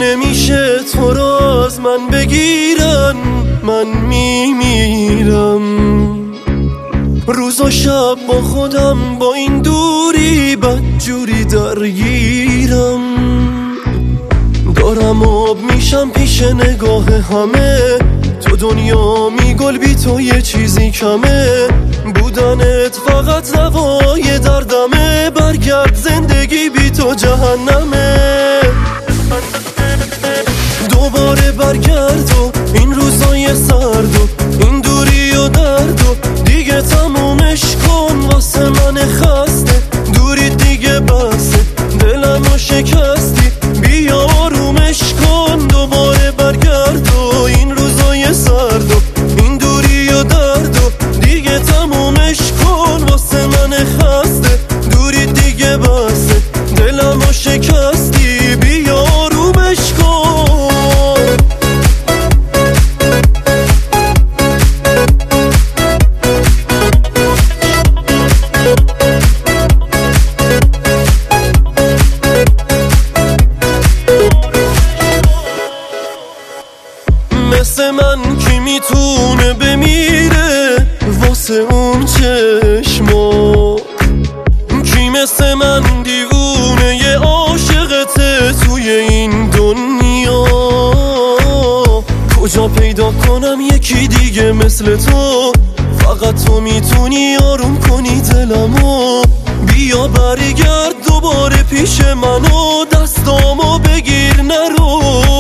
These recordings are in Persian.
نمیشه تو رو از من بگیرن، من میمیرم. روز و شب با خودم با این دوری بدجوری درگیرم. دارم آب میشم پیش نگاه همه، تو دنیا میگل بی تو یه چیزی کمه. بودنت فقط دوای دردمه، برگرد زندگی بی تو جهنمه. دوباره برگرد و این روزای سرد و این دوری و درد و دیگه تمومش کن واسه من خسته. دوری دیگه بسه، دلمو شکستی، بیا آرومش کن. دوباره برگرد و این روزای سرد و این دوری و درد و دیگه تمومش کن واسه من خسته. دوری دیگه بسه، دلمو شکستی، بیا آرومش کن. مثل من کی میتونه بمیره واسه اون چشما؟ کی مثل من دیوونه یه عاشقته توی این دنیا؟ کجا پیدا کنم یکی دیگه مثل تو؟ فقط تو میتونی آروم کنی دلمو. بیا برگرد دوباره پیش منو، دستامو بگیر نرو،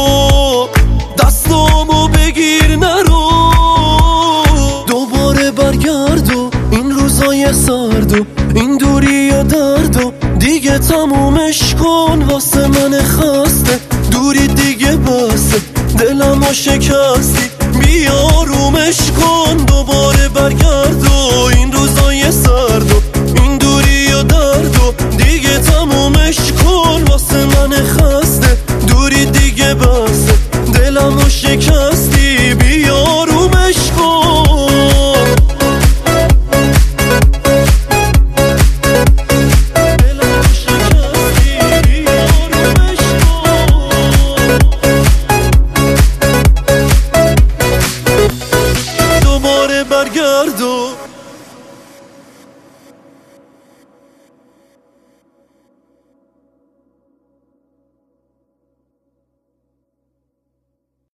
دستامو بگیر نرو. دوباره برگرد و این روزای سرد و این دوری و درد و دیگه تمومش کن واسه من خسته. دوری دیگه بسه، دلمو شکستی، بیا آرومش کن. دوباره برگرد و این روزای سرد و این دوری و درد و دیگه تمومش کن واسه من خسته. دوری دیگه بسه،